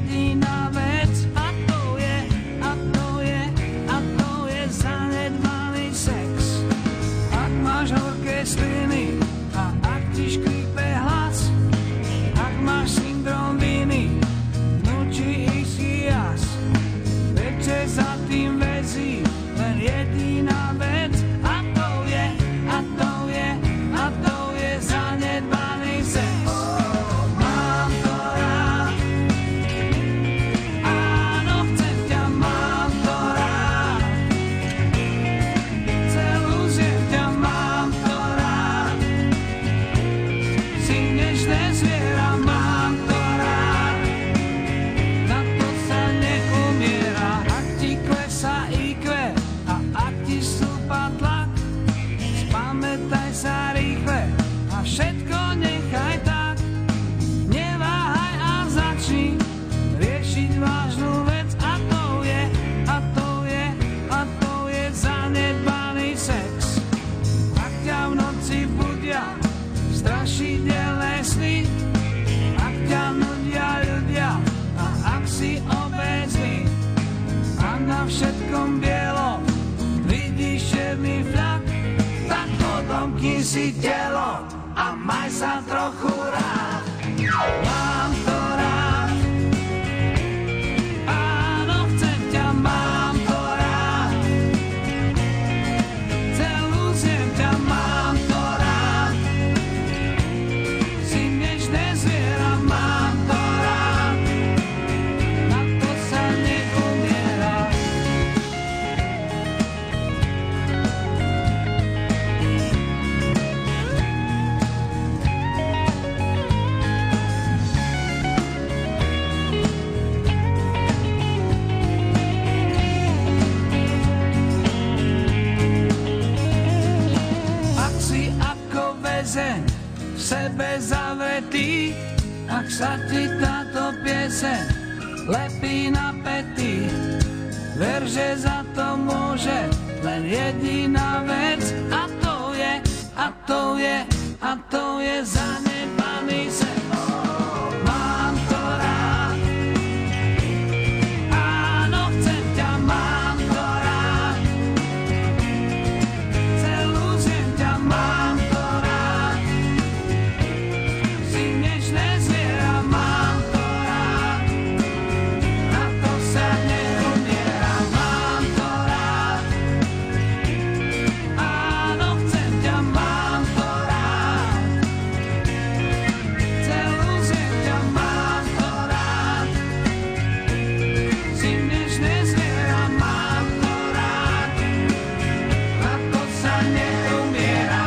jediná vec a to je zanedbaný sex. Ak máš horké sliny a ak ti škrípe hlas, ak máš syndrom viny, nučí istý jas. Večer za tým väzí len jediná vec a to je zanedbaný sex. Mám to rád, áno, chcem ťa, mám to rád, celú zem ťa, mám to rád, si dnešné zviera, mám to rád, na to sa neumiera. Ak ti klesá IQ a ak ti stúpa tlak, spamätaj sa rýchle a všetko nechaj tak. Neváhaj a začni riešiť vážnu vec a to je zanedbaný sex. Ak ťa v noci budia strašidelné sny, ak ťa nudia ľudia a ak si obézny a na všetkom bielom vidíš černý fľak, tak odomkni si telo a maj sa trochu rád. Mám to rád, áno, chcem ťa, mám to rád, celú zem ťa, mám to rád, si dnešné zviera, mám to rád, na to sa neumiera. Ak si ako väzeň v sebe zavretý, ak sa ti táto pieseň lepí na päty, ver, že za to môže len jediná vec a to je zanedbaný sex. Mám to rád, áno, chcem ťa, mám to rád, celú zem ťa, mám to rád, si dnešné zviera, mám to rád, na to sa neumiera. Mám to rád, áno, chcem ťa, mám to rád, celú zem ťa, mám to rád, si dnešné zviera, mám to rád, na to sa neumiera.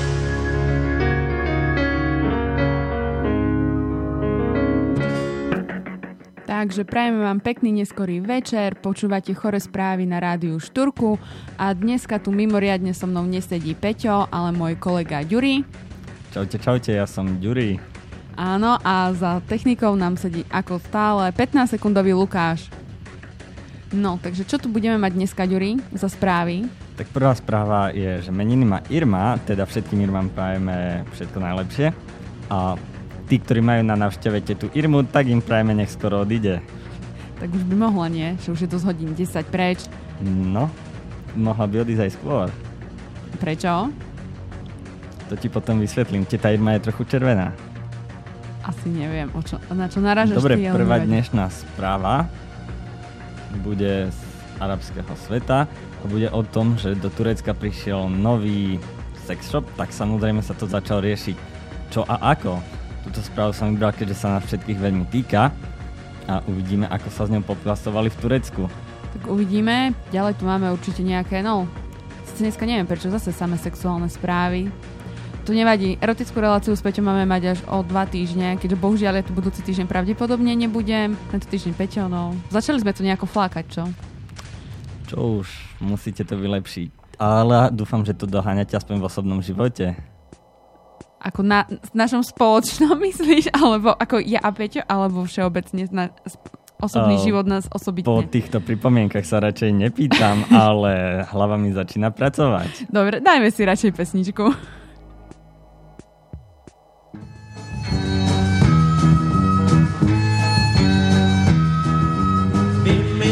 Takže prajeme vám pekný neskorý večer, počúvate Chore správy na rádiu Štúrku a dneska tu mimoriadne so mnou nesedí Peťo, ale môj kolega Ďuri. Čaute, ja som Ďuri. Áno, a za technikou nám sedí ako stále 15-sekundový Lukáš. No, takže čo tu budeme mať dneska, Ďuri, za správy? Tak prvá správa je, že meniny má Irma, teda všetkým Irmám prajeme všetko najlepšie. A tí, ktorí majú na návšteve tetu Irmu, tak im prajeme, nech skoro odíde. Tak už by mohla, nie? Že už je to z hodín 10 preč. No, mohla by odísť aj skôr. Prečo? To ti potom vysvetlím. Teta Irma je trochu červená. Asi neviem, na čo narážaš. Dobre, ty, prvá neviem. dnešná správa bude z arabského sveta a bude o tom, že do Turecka prišiel nový sex shop, tak samozrejme sa to začalo riešiť čo a ako. Túto správu som vybral, keďže sa nás všetkých veľmi týka a uvidíme, ako sa s ňou poplasovali v Turecku. Tak uvidíme. Ďalej tu máme určite nejaké, sice dneska neviem prečo, zase samé sexuálne správy. To nevadí. Erotickú reláciu s Peťom máme mať až o 2 týždne, keďže bohužiaľ ja tu budúci týždeň pravdepodobne nebudem. Tento týždeň Peťo, Začali sme tu nejako flákať, čo? Čo už, musíte to vylepšiť. Ale dúfam, že to doháňate aspoň v osobnom živote. Ako na našom spoločnom myslíš? Alebo ako ja a Peťo? Alebo všeobecne osobný život nás osobitne? Po týchto pripomienkach sa radšej nepýtam, ale hlava mi začína pracovať. Dobre, dajme si radšej pesničku.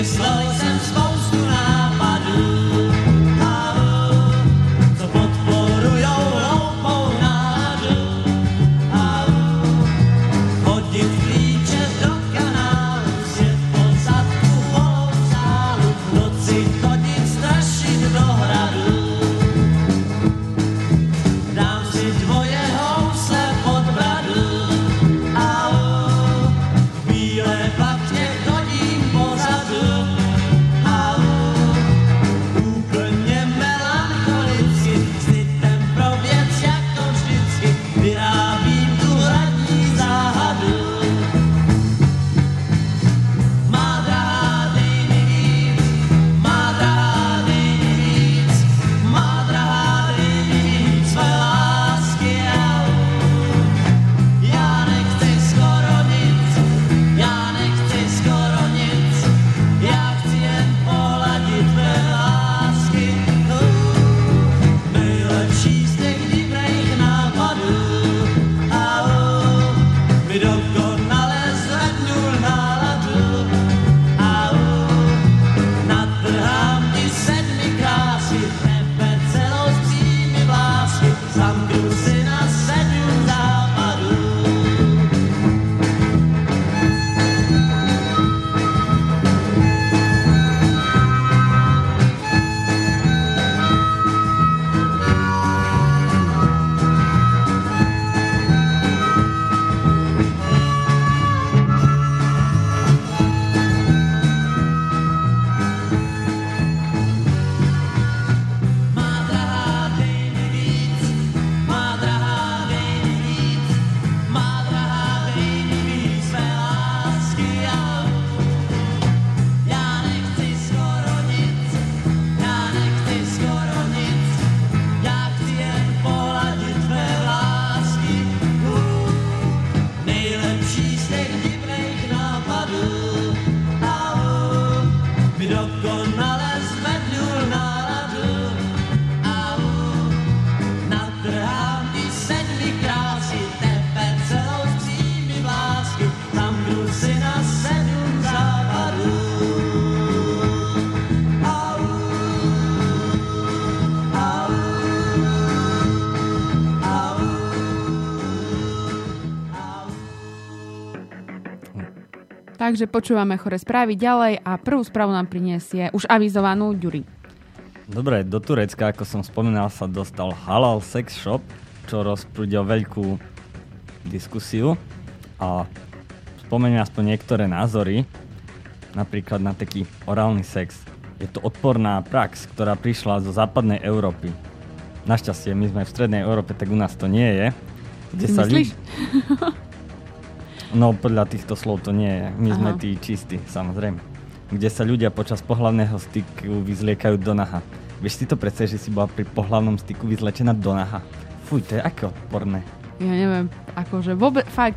Vymyslel jsem spoustu nápadů, co podporujou hloupou náladu. Hodit klíče do kanálu, sjet po zadku holou sálu, v noci chodit strašit do hradu. Dám si dvoje housle pod bradu, v bílé plachně chodím pozadu, úplně melancholicky, s litem pro věc jako vždycky, vyrábím tu hradní záhadu. Má drahá, dej mi víc, má drahá, dej mi víc, má drahá, dej mi víc své lásky. Já nechci skoro nic, já nechci skoro nic, já chci jen pohladit tvé lásky. Nejlepší z těch divných nápadů, mi dokonale zvednul náladu. Natrhám ti 7 krásy, tebe celou s přími vlásky, zamknu si na 7 západů. Má drahá, dej mi víc, má drahá, dej mi víc, má drahá, dej mi víc své lásky. Já nechci skoro nic, já nechci skoro nic, já chci jen pohladit tvé lásky. Nejlepší z těch divných nápadů, mi dokonale zvednul náladu. Natrhám ti 7 krásy, tebe celou s přími vlásky, zamknu si na 7 západů. Takže počúvame chore správy ďalej a prvú správu nám priniesie už avizovanú Ďuri. Dobre, do Turecka, ako som spomínal, sa dostal halal sex shop, čo rozprúdil veľkú diskusiu a spomeniem aspoň niektoré názory, napríklad na taký orálny sex. Je to odporná prax, ktorá prišla zo západnej Európy. Našťastie, my sme v strednej Európe, tak u nás to nie je. Kde Si sa myslíš? No, podľa týchto slov to nie je. My sme tí čistí, samozrejme. Kde sa ľudia počas pohlavného styku vyzliekajú do naha. Vieš si to predstaviť, že si bola pri pohlavnom styku vyzlečená do naha? Fuj, to je aké odporné. Ja neviem, akože vôbec, fakt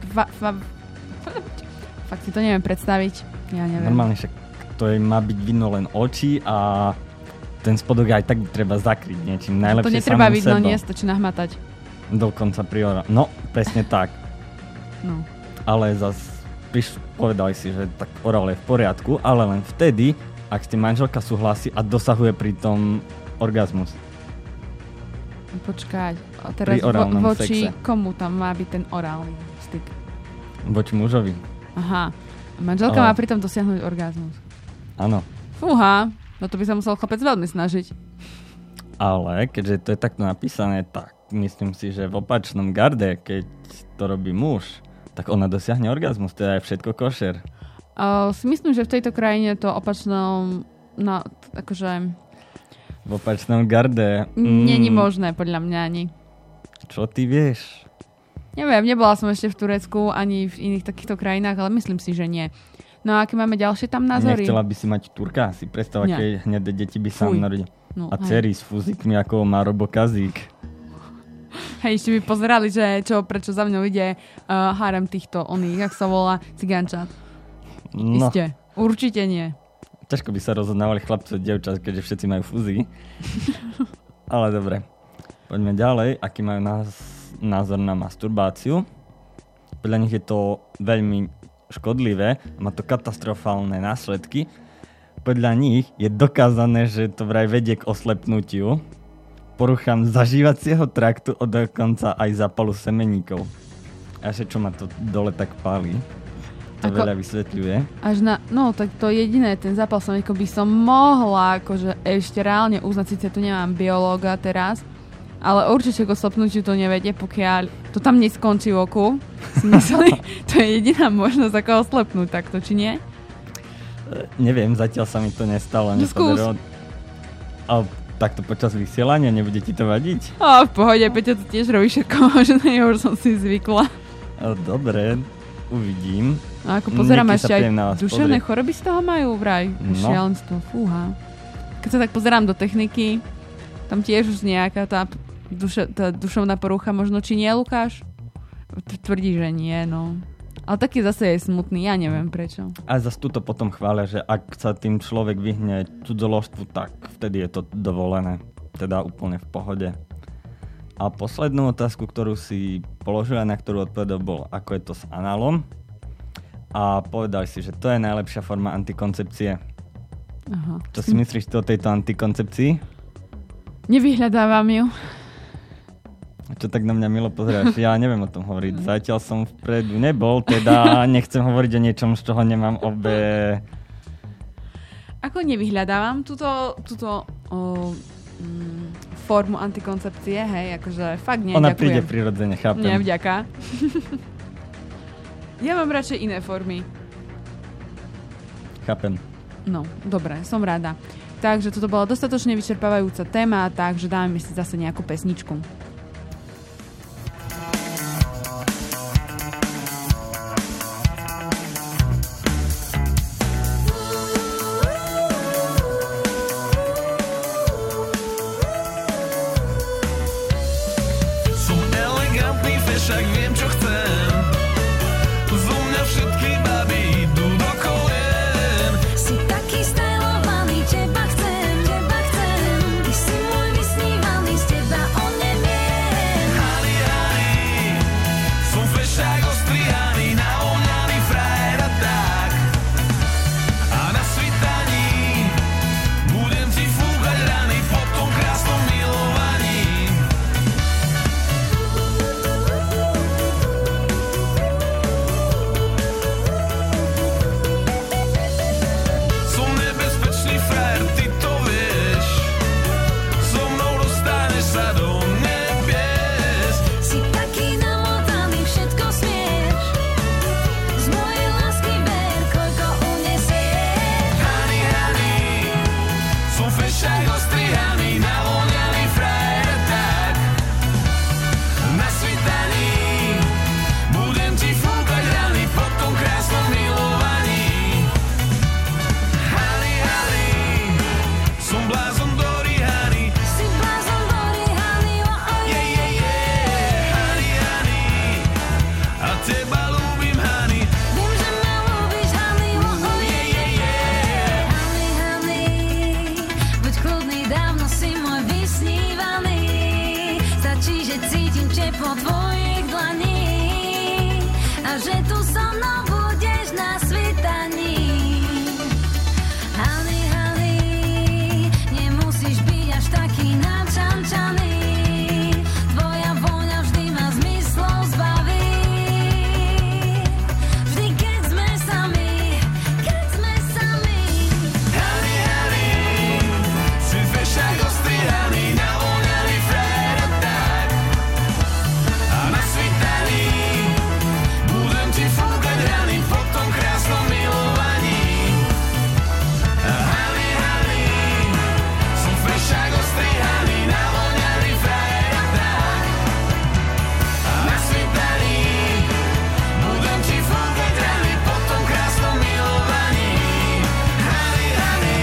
si to neviem predstaviť. Ja neviem. Normálne však to je, má byť vidno len oči a ten spodok aj tak treba zakryť niečím. Najlepšie to netreba samým vidno, sebou. nie, stačí nahmatať. Dokonca pri orálnom. No, presne tak. No. Ale zas povedali si, že tak orál je v poriadku, ale len vtedy, ak s tým manželka súhlasí a dosahuje pri tom orgazmus. Počkať, a teraz Pri orálnom voči sexe. komu tam má byť ten orálny styk? Voči mužovi. Aha. A manželka Ale- má pritom dosiahnuť orgazmus. Áno. Fúha, no to by sa musel chlapec veľmi snažiť. Ale keďže to je takto napísané, tak myslím si, že v opačnom garde, keď to robí muž, tak ona dosiahne orgazmus, teda je všetko košer. Si myslím, že v tejto krajine to opačnom, no, akože V opačnom garde... není možné, podľa mňa ani. Čo ty vieš? Neviem, nebola som ešte v Turecku, ani v iných takýchto krajinách, ale myslím si, že nie. No a aké máme ďalšie tam názory? Nechcela by si mať Turka? Si predstav, Nie. aké hneď deti by sa Fuj. narodili. No, A hej. dcery s fúzikmi, ako má Robo Kazík. Hej, ešte by pozerali, že prečo za mňou ide harem týchto oných, jak sa volá, cigánčat. No, Isté, určite nie. ťažko by sa rozhodnávali chlapci od dievčat, keďže všetci majú fúzy. Ale dobre. Poďme ďalej. Aký majú názor na masturbáciu? Podľa nich je to veľmi škodlivé. Má to katastrofálne následky. podľa nich je dokázané, že to vraj vedie k oslepnutiu, poruchám zažívacieho traktu a dokonca aj zápalu semeníkov. A že čo ma to dole tak pálí, to veľa vysvetľuje. Tak to jediné, ten zápal semeníkov by som mohla akože ešte reálne uznať, síce tu nemám biológa teraz, ale určite k oslepnutiu to nevedie, pokiaľ to tam neskončí v oku. To je jediná možnosť, ako oslepnúť takto, či nie? Neviem, zatiaľ sa mi to nestalo. Ale takto počas vysielania nebude ti to vadiť? V pohode, Peťa to tiež robí všetko možné, ja už som si zvykla. Dobre, uvidím. A ako pozerám, ešte aj duševné choroby z toho majú vraj. Šialenstvo, fúha. Keď sa tak pozerám do techniky, tam tiež už nejaká tá duševná porucha, možno či nie, Lukáš? Tvrdí, že nie, no. Ale taký zase je smutný, ja neviem prečo. A zase tu to potom chvália, že ak sa tým človek vyhne cudzoložstvu, tak vtedy je to dovolené. Teda úplne v pohode. A poslednú otázku, ktorú si položila, na ktorú odpovedal, bol, ako je to s análom. A povedal si, že to je najlepšia forma antikoncepcie. Aha. Čo si myslíš o tejto antikoncepcii? Nevyhľadávam ju. Čo tak na mňa milo pozeráš? Ja neviem o tom hovoriť. Zatiaľ som vpredu nebol, teda nechcem hovoriť o niečom, z čoho nemám Ako nevyhľadávam túto formu antikoncepcie, hej, akože fakt nie, ona ďakujem. Príde prirodzene, chápem. Nie, vďaka. Ja mám radšej iné formy. Chápem. No, dobre, som rada. Takže toto bola dostatočne vyčerpávajúca téma, takže dáme si zase nejakú pesničku. Som elegantný, však viem, čo chcem. Zo mňa všetky baby idú do kolien. Si taký stylovaný, teba chcem. Ty si môj vysnívaný, z teba oneviem. Honey, honey, som fešák ostrihaný, navoňaný frajer a tak. A na svitaní budem ti fúkať rany po tom krásnom milovaní. Som nebezpečný frajer, ty to vieš. So mnou dostaneš sa do nebies. Si taký namotaný, všetko smieš. Z mojej lásky ber, koľko unesieš. Honey, honey, som fešák ostrihaný, navoňaný frajer a tak. Na svitaní budem ti fúkať rany po tom krásnom milovaní. Honey, honey, som blázon Dory, honey. Si blázon Dory, honey, Yeah, yeah, yeah. Honey, honey, a teba ľúbim, honey. viem, že ma ľúbiš, honey, Yeah, yeah, yeah. honey, buď kľudný, dávno si môj vysnívaný. Stačí, že cítim teplo tvojich dlaní a že tu so mnou budeš na svitaní. Honey, nemusíš byť až taký načančaný. Tvoja vôňa vždy ma zmyslov zbaví. Vždy, keď sme sami. Honey, honey, si fešák ostrihaný, navoňaný frajer a tak. A na svitaní budem ti fúkať rany po tom krásnom milovaní. Honey, honey, som fešák ostrihaný, navoňaný frajer a tak. A na svitaní budem ti fúkať rany po tom krásnom milovaní. Honey, honey.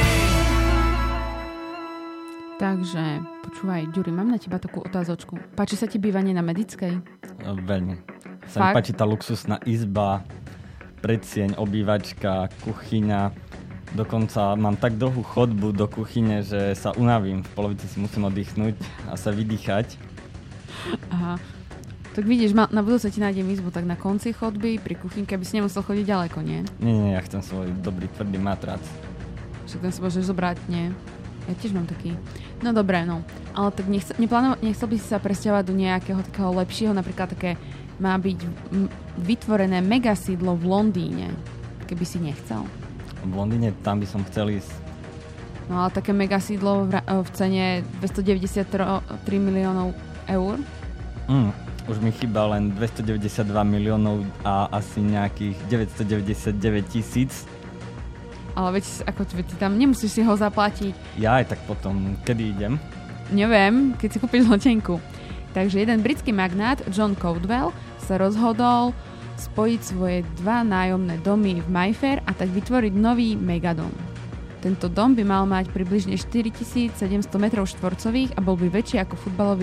Takže, počúvaj, Ďuri, mám na teba takú otázočku. Páči sa ti bývanie na Medickej? Veľmi. Sa mi Fakt? páči tá luxusná izba, predsieň, obývačka, kuchyňa. Dokonca mám tak dlhú chodbu do kuchyne, že sa unavím. V polovici si musím oddychnúť a sa vydýchať. Aha. Tak vidíš, na budúce ti nájdem izbu tak na konci chodby, pri kuchynke, aby si nemusel chodiť ďaleko, nie? Nie, ja chcem svoj dobrý tvrdý matrac. Však ten si môžeš zobrať, nie? Ja tiež mám taký. No dobré, no. Ale tak nechcel by si sa presťahovať do nejakého takého lepšieho, napríklad také má byť vytvorené megasídlo v Londýne, keby si nechcel. V Londýne tam by som chcel ísť. No ale také megasídlo v cene 293 miliónov eur. Už mi chýba len 292 miliónov a asi nejakých 999 000. Ale veď ako ty tam nemusíš si ho zaplatiť. Ja aj tak potom, kedy idem? Neviem, keď si kúpiš letenku. Takže jeden britský magnát, John Coldwell, sa rozhodol spojiť svoje 2 nájomné domy v Mayfair a tak vytvoriť nový megadom. Tento dom by mal mať približne 4700 metrov štvorcových a bol by väčší ako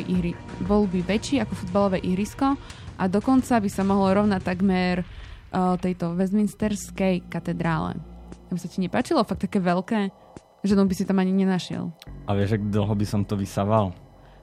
futbalové ihrisko a dokonca by sa mohlo rovnať takmer tejto Westminsterskej katedrále. Aby sa ti nepáčilo? Fakt také veľké, že by si tam ani nenašiel. A vieš, ak dlho by som to vysával?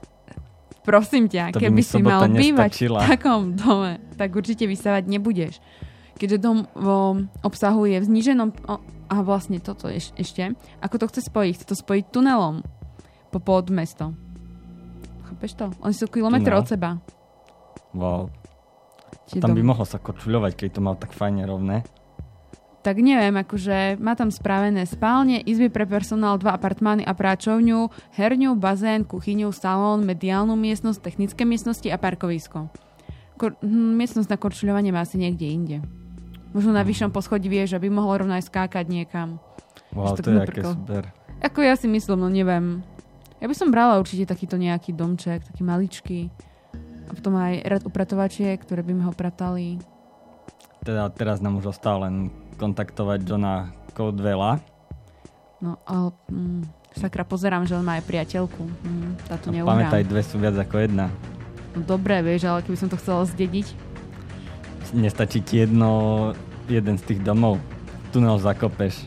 Prosím ťa, to keby si mal bývať nestačila. v takom dome, tak určite vysávať nebudeš. Keďže dom obsahuje v zníženom... A vlastne toto ešte. Ako to chce spojiť? Chce to spojiť tunelom pod mesto. Chápeš to? Oni sú kilometr od seba. Wow. Tam by mohlo sa kočuľovať, keď to mal tak fajne rovné. Tak neviem, akože má tam správené spálne, izby pre personál, 2 apartmány a práčovňu, herňu, bazén, kuchyňu, salón, mediálnu miestnosť, technické miestnosti a parkovisko. Miestnosť na korčuľovanie má asi niekde inde. Možno na vyššom poschodí, vieš, aby mohol rovno aj skákať niekam. Wow, to je aké super. Ako ja si myslím, no neviem. Ja by som brala určite takýto nejaký domček, taký maličký. A potom aj rad upratovačiek, ktoré by mi ho pratali. Teda teraz nám už ostal len kontaktovať Johna Coldwella. No, ale sakra, pozerám, že on má aj priateľku. Táto neuhrám. Pamätaj, 2 sú viac ako 1. No dobre, vieš, ale keby som to chcela zdediť. Nestačí ti jeden z tých domov. Tunel zakopeš.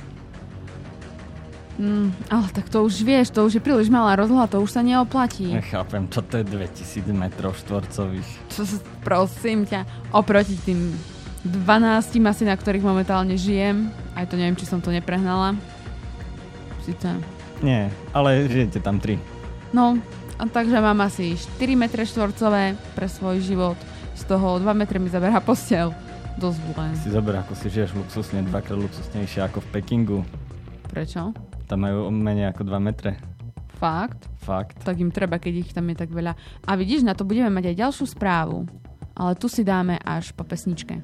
Ale tak to už vieš, to už je príliš malá rozloha, to už sa neoplatí. Nechápem, čo to je 2000 metrov štvorcových. Prosím ťa, oproti tým 12 asi, na ktorých momentálne žijem. Aj to neviem, či som to neprehnala. Sice. Nie, ale žijete tam 3. No, a takže mám asi 4 metre štvorcové pre svoj život. Z toho 2 metre mi zaberá posteľ. Dosť zlé. Si zober, ako si žiješ luxusne, 2-krát luxusnejšie ako v Pekingu. Prečo? Tam majú menej ako 2 metre. Fakt? Fakt. Tak im treba, keď ich tam je tak veľa. A vidíš, na to budeme mať aj ďalšiu správu. Ale tu si dáme až po pesničke.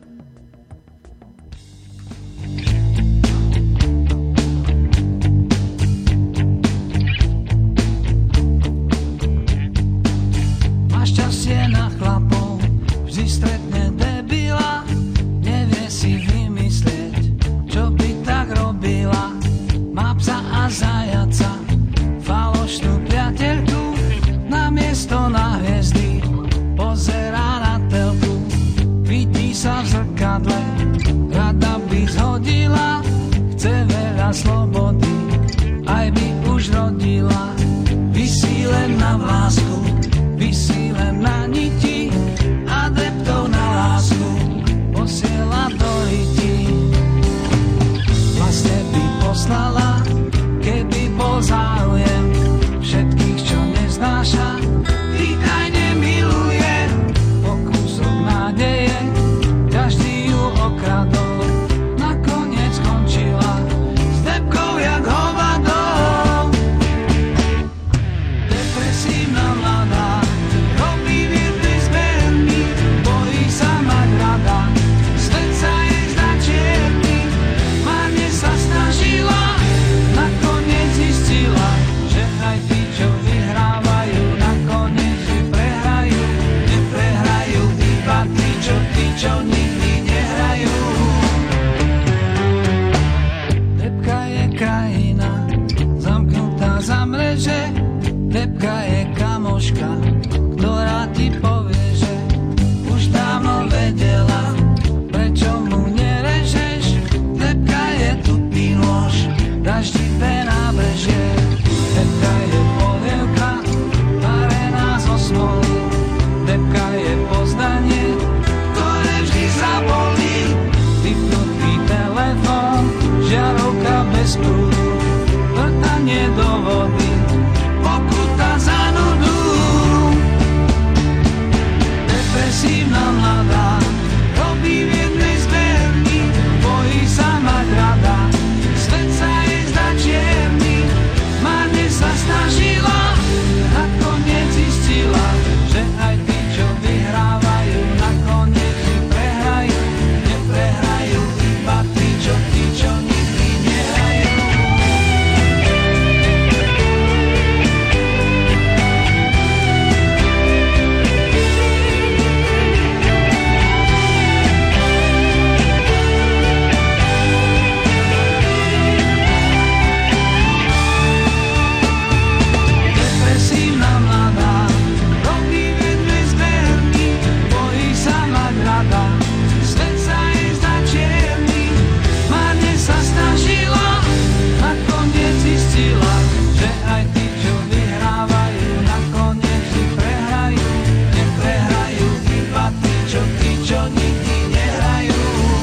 Máš šťastie na chlapov, vždy stretne debila, nevie si vymyslieť, čo by tak robila. Má psa a zajaca, falošnú priateľku, namiesto na hviezdy pozerá na telku. Vidí sa v zrkadle, rada by zhodila, chce veľa slobody, aj by už rodila. Visí len na vlásku, visí len na niti, adeptov na lásku posiela do ryti. Vlastne by poslala, keby bol záujem, všetkých, čo neznáša, týkajne miluje, po kúsok nádeje, každý ju okradol, nakoniec skončila s debkou jak hovado. Depresívna mladá, robí viedry zberný, bojí sa mať rada, svet sa jej zdá čierny, márne sa snažila, nakoniec zistila, že aj tí, čo vyhrávajú, nakoniec ju prehrajú, neprehrajú iba tí, čo nikdy nehrajú. Debka je krajina, zamknutá za mreže, debka je kamoška, ktorá ti povie, že už dávno vedela, prečo mu nerežeš. Debka je tupý nôž, daždité nábrežie. Debka je polievka, varená zo smoly. Debka je poznanie, ktoré vždy zabolí. Vypnutý telefón, žiarovka bez prúdu, vrtanie do vody, pokuta za nudu. Depresívna mladá robí v jednej zberni, bojí sa mať rada, svet sa jej zdá čierny. Márne sa snažila, nakoniec zistila, že aj tí, čo vyhrávajú, nakoniec prehrajú. Neprehrajú iba tí, čo nikdy nehrajú. Depresívna mladá robí v jednej zberni, bojí sa mať rada, svet sa jej zdá čierny. Márne sa snažila, nakoniec zistila, že aj tí, čo vyhrávajú, nakoniec prehrajú. Neprehrajú iba tí, čo nikdy nehrajú.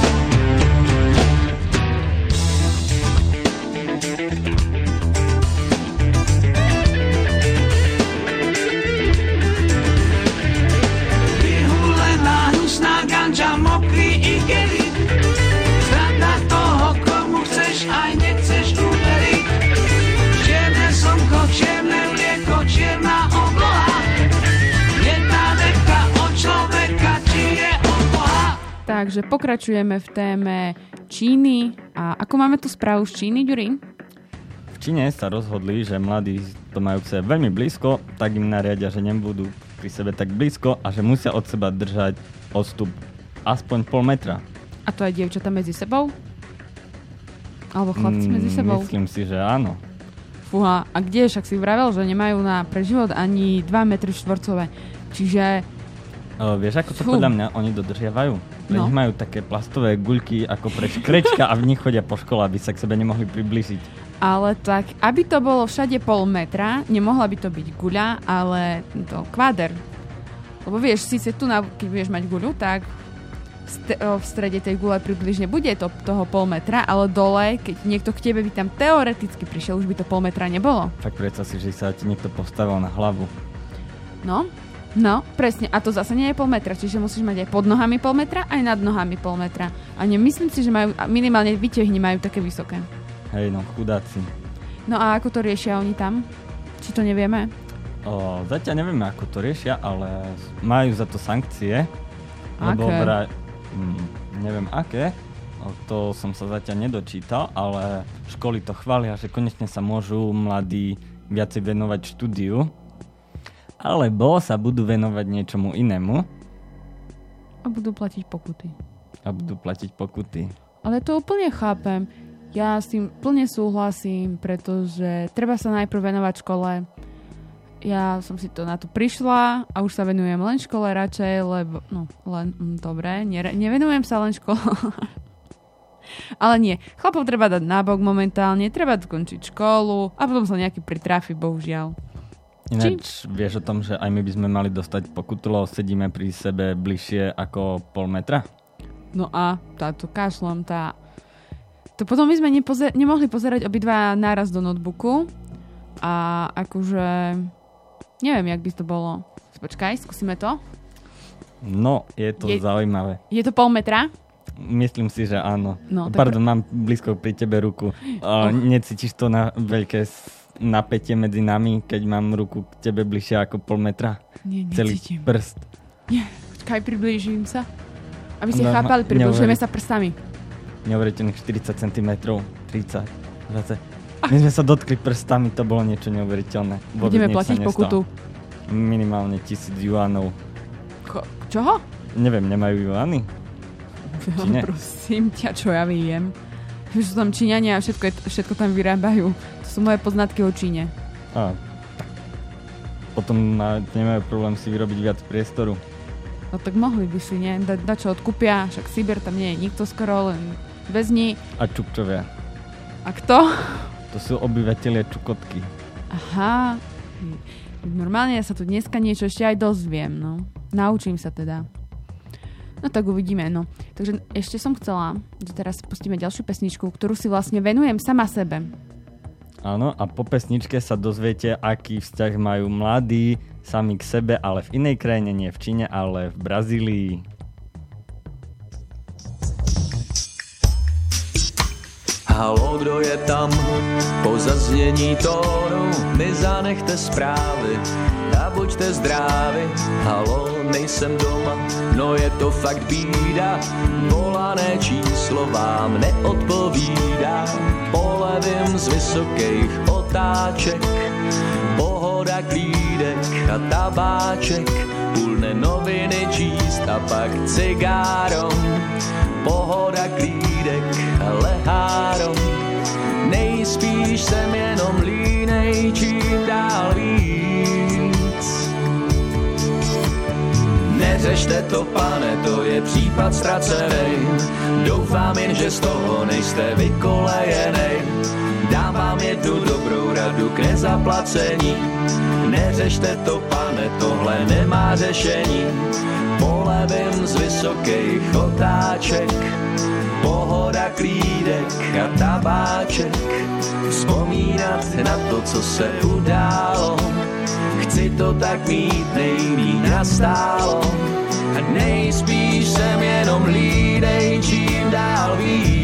Vyhulená, hnusná ganža, mokrý igerit, strata toho, komu chceš aj nechceš uveriť. Čierne slnko, čierne mlieko, čierna obloha, jedna deka od človeka, či je od Boha. Takže pokračujeme v téme Číny. A ako máme tu správu z Číny, Ďuri? V Číne sa rozhodli, že mladí to majú k sebe veľmi blízko, tak im nariadia, že nebudú pri sebe tak blízko a že musia od seba držať odstup aspoň pol metra. A to aj dievčatá medzi sebou? Alebo chlapci medzi sebou? Myslím si, že áno. Fúha, a kde? Však si vravel, že nemajú na preživot ani 2 metry štvorcové. Čiže... Vieš, ako to podľa mňa oni dodržiavajú? Pre No. nich majú také plastové guľky ako pre škrečka a v nich chodia po škole, aby sa k sebe nemohli priblížiť. Ale tak, aby to bolo všade pol metra, nemohla by to byť guľa, ale to kváder. Lebo vieš, síce tu, keď budeš mať guľu, tak v strede tej gule približne bude to toho pol metra, ale dole, keď niekto k tebe by tam teoreticky prišiel, už by to pol metra nebolo. Tak predstav si, že sa ti niekto postavil na hlavu. No, presne. A to zase nie je pol metra, čiže musíš mať aj pod nohami pol metra, aj nad nohami pol metra. A nemyslím si, že majú, minimálne výťahni majú také vysoké. Hej, no, chudáci. No a ako to riešia oni tam? Či to nevieme? Zatiaľ nevieme, ako to riešia, ale majú za to sankcie. Lebo Aké? Neviem aké. To som sa zatiaľ nedočítal, ale školy to chvália, že konečne sa môžu mladí viacej venovať štúdiu. Alebo sa budú venovať niečomu inému. A budú platiť pokuty. Ale to úplne chápem. Ja s tým plne súhlasím, pretože treba sa najprv venovať škole. Ja som si to na to prišla a už sa venujem len škole radšej, lebo... dobre, nevenujem sa len škole. Ale nie, chlapov treba dať nábok momentálne, treba dokončiť školu a potom sa nejaký pritrafi, bohužiaľ. Ináč vieš o tom, že aj my by sme mali dostať pokutu, lebo sedíme pri sebe bližšie ako pol metra? No a táto kašlom, to potom by sme nemohli pozerať obidva náraz do notebooku a akože neviem, jak by to bolo. Počkaj, skúsime to. No, je to zaujímavé. Je to pol metra? Myslím si, že áno. No, Pardon, mám blízko pri tebe ruku. Necítiš to na veľké napätie medzi nami, keď mám ruku k tebe bližšie ako pol metra? Nie, Celý necítim. prst. Nie, počkaj, priblížim sa. Aby ste chápali, približujeme sa prstami. Neuveriteľných 40 cm, 30, 20. My sme sa dotkli prstami, to bolo niečo neuveriteľné. Budeme platiť pokutu. Minimálne 1000 juanov. Čoho? Neviem, nemajú juany? Prosím ťa, čo ja viem. Sú tam Číňania a všetko tam vyrábajú. To sú moje poznatky o Číne. Tak. Potom nemajú problém si vyrobiť viac priestoru. No tak mohli by si, nie? Da čo odkúpia, však Sibier tam nie je nikto skoro, len väzni. A Čukčovia. A kto? To sú obyvatelia Čukotky. Aha. Normálne ja sa tu dneska niečo ešte aj dozviem, no. Naučím sa teda. No tak uvidíme, no. Takže ešte som chcela, že teraz pustíme ďalšiu pesničku, ktorú si vlastne venujem sama sebe. Áno, a po pesničke sa dozviete, aký vzťah majú mladí sami k sebe, ale v inej krajine, nie v Číne, ale v Brazílii. Halo, kdo je tam? Po zaznění tónu mi zanechte zprávy a buďte zdraví. Halo, nejsem doma, no je to fakt bída. Volané číslo vám neodpovídá. Polevím z vysokých otáček, pohoda, klídek a tabáček. Půlne noviny číst a pak cigárom. Pohoda, klídek a lehárom. Nejspíš jsem jenom línej, čím dál víc. Neřešte to, pane, to je případ ztracenej. Doufám jen, že z toho nejste vykolejenej. Dám vám jednu dobrou radu k nezaplacení. Neřešte to, pane, tohle nemá řešení. Polevím z vysokých otáček, pohoda, klídek a tabáček. Vzpomínat na to, co se událo, chci to tak mít nejmíň nastálo. A nejspíš jsem jenom línej, čím dál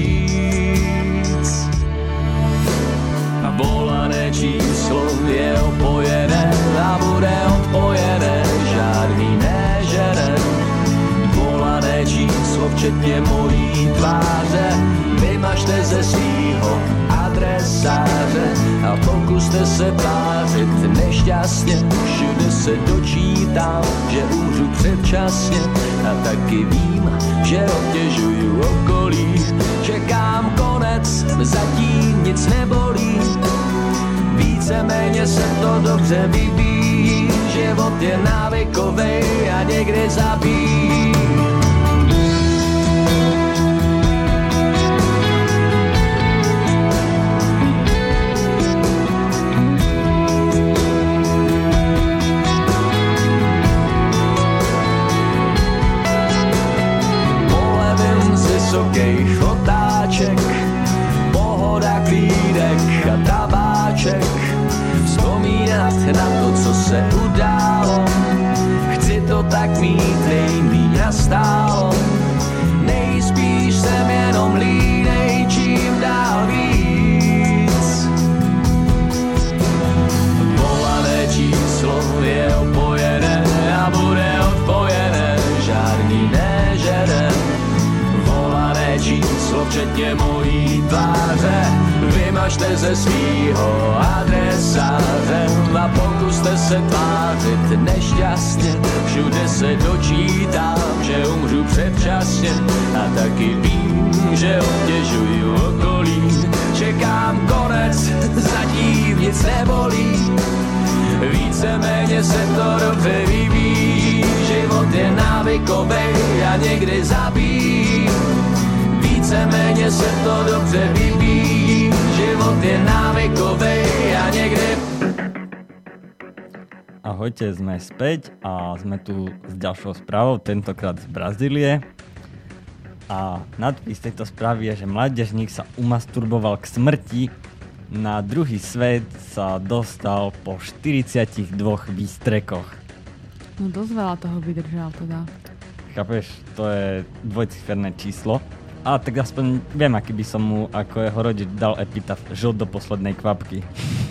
víc. A volané číslo je opojené a bude odpojené, žádný nežene. Volané číslo včetně mojí tváře vymažte ze svýho adresáře a pokuste se tvářit nešťastně. Všude se dočítám, že umřu předčasně a taky vím, že obtěžuju okolí. Čekám konec, zatím nic nebolí. Víceméně se to dobře vyvíjí, život je návykovej a někdy zabíjí. Polevím z vysokých otáček, pohoda, klídek a tabáček. Vzpomínat na to, co se událo, chci to tak mít nejmíň nastálo. Nejspíš jsem jenom línej, čím dál víc. Volané číslo je opojené a bude odpojené, žádný nežene. Volané číslo včetně mojí tváře vymažte ze svýho adresáře a pokuste se tvářit nešťastně. Všude se dočítám, že umřu předčasně a taky vím, že obtěžuju okolí. Čekám konec, zatím nic nebolí. Víceméně se to dobře vyvíjí, život je návykovej a někdy zabíjí. Víceméně se to dobře vyvíjí, život je návykovej a niekde... Ahojte, sme späť a sme tu s ďalšou správou, tentokrát z Brazílie. A nadpis tejto správy je, že mládežník sa umasturboval k smrti, na druhý svet sa dostal po 42 výstrekoch. No dosť veľa toho vydržal teda. Chápeš, to je dvojciferné číslo. A tak aspoň viem, aký by som mu ako jeho rodič dal epitaf, žil do poslednej kvapky.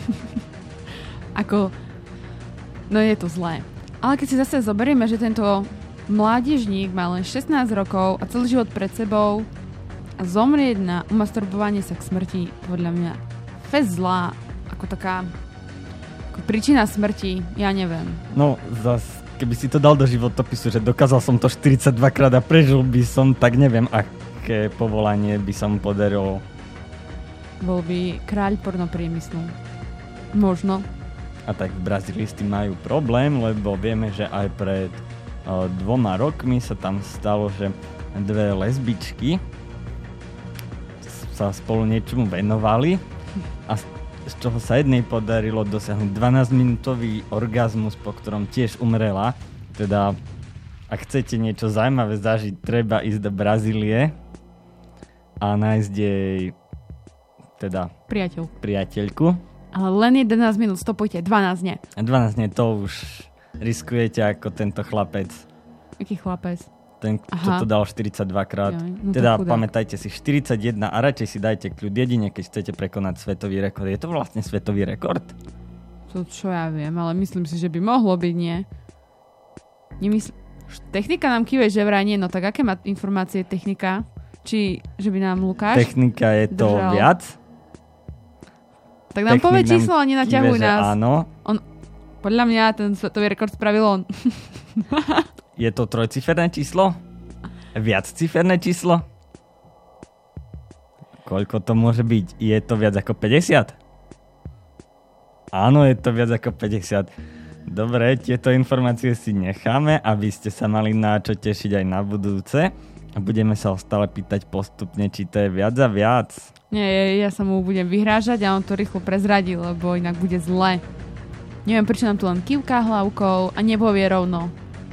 No je to zlé. Ale keď si zase zoberieme, že tento mládežník má len 16 rokov a celý život pred sebou a zomrieť na umasturbovanie sa k smrti, podľa mňa fest zlá, ako taká ako príčina smrti, ja neviem. No zas, keby si to dal do životopisu, že dokázal som to 42 krát a prežil by som, tak neviem, aké povolanie by sa mu podarilo. Bol by kráľ pornopriemyslu. Možno. A tak v Brazílii s tým majú problém, lebo vieme, že aj pred 2 rokmi sa tam stalo, že dve lesbičky sa spolu niečomu venovali a z čoho sa jednej podarilo dosiahnuť 12-minútový orgazmus, po ktorom tiež umrela. Teda, ak chcete niečo zaujímavé zažiť, treba ísť do Brazílie a nájsť jej teda priateľku. Ale len 11 minút stopujte, 12 nie. 12 nie, to už riskujete ako tento chlapec. Aký chlapec? Ten, čo to dal 42 krát. No teda pamätajte si 41 a radšej si dajte kľud jedine, keď chcete prekonať svetový rekord. Je to vlastne svetový rekord? To čo ja viem, ale myslím si, že by mohlo byť, nie? Technika nám kýve, že vraj nie, no tak aké má informácie technika? Či, že by nám Lukáš Technika je to držal viac? Tak nám povie číslo a nenaťahuj nás. Áno. Podľa mňa ten svetový rekord spravil on. Je to trojciferné číslo? Viacciferné číslo? Koľko to môže byť? Je to viac ako 50? Áno, je to viac ako 50. Dobre, tieto informácie si necháme, aby ste sa mali na čo tešiť aj na budúce. A budeme sa ho stále pýtať postupne, či to je viac a viac. Nie, ja sa mu budem vyhrážať a on to rýchlo prezradí, lebo inak bude zle. Neviem, prečo nám tu len kývká hlavkou a nepovie rovno.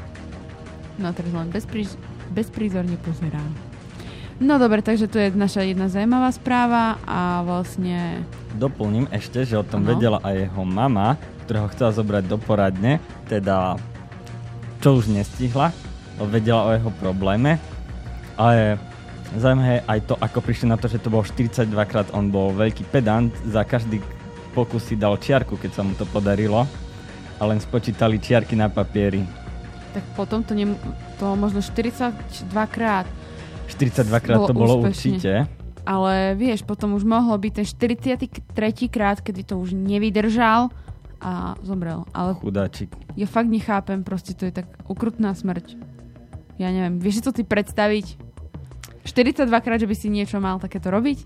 No teraz len bezprízorne pozerá. No dobre, takže to je naša jedna zaujímavá správa a vlastne... Doplním ešte, že o tom vedela aj jeho mama, ktorého chcela zobrať do poradne, teda čo už nestihla, vedela o jeho probléme, ale zaujímavé aj to, ako prišli na to, že to bol 42 krát, on bol veľký pedant, za každý pokus si dal čiarku, keď sa mu to podarilo a len spočítali čiarky na papieri. Tak potom to možno 42 krát. 42 krát to bolo úspešne. Určite. Ale vieš, potom už mohlo byť ten 43. krát, kedy to už nevydržal a zomrel. Ale chudáčik. Ja fakt nechápem, proste to je tak ukrutná smrť. Ja neviem, vieš si to ty predstaviť? 42 krát, že by si niečo mal takéto robiť?